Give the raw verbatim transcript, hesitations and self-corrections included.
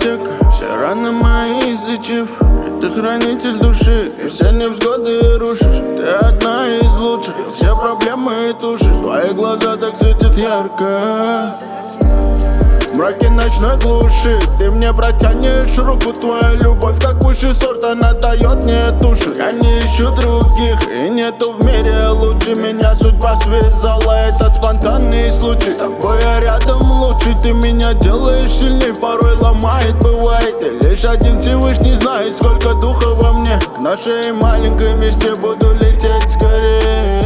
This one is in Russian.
аптека, все раны мои излечив. И ты хранитель души, и все невзгоды рушишь. Ты одна из лучших, и все проблемы тушишь. Твои глаза так светят ярко в мраке ночной глуши. Ты мне протянешь руку, твоя любовь так высший сорт, она дает мне душу. Я не ищу других, и нету в мире лучше. Меня судьба связала, этот спонтанный случай. С тобой я рядом лучше, ты меня делаешь сильней. Порой ломает, бывает, и лишь один Всевышний знает, сколько духа во мне. К нашей маленькой мечте буду лететь скорее.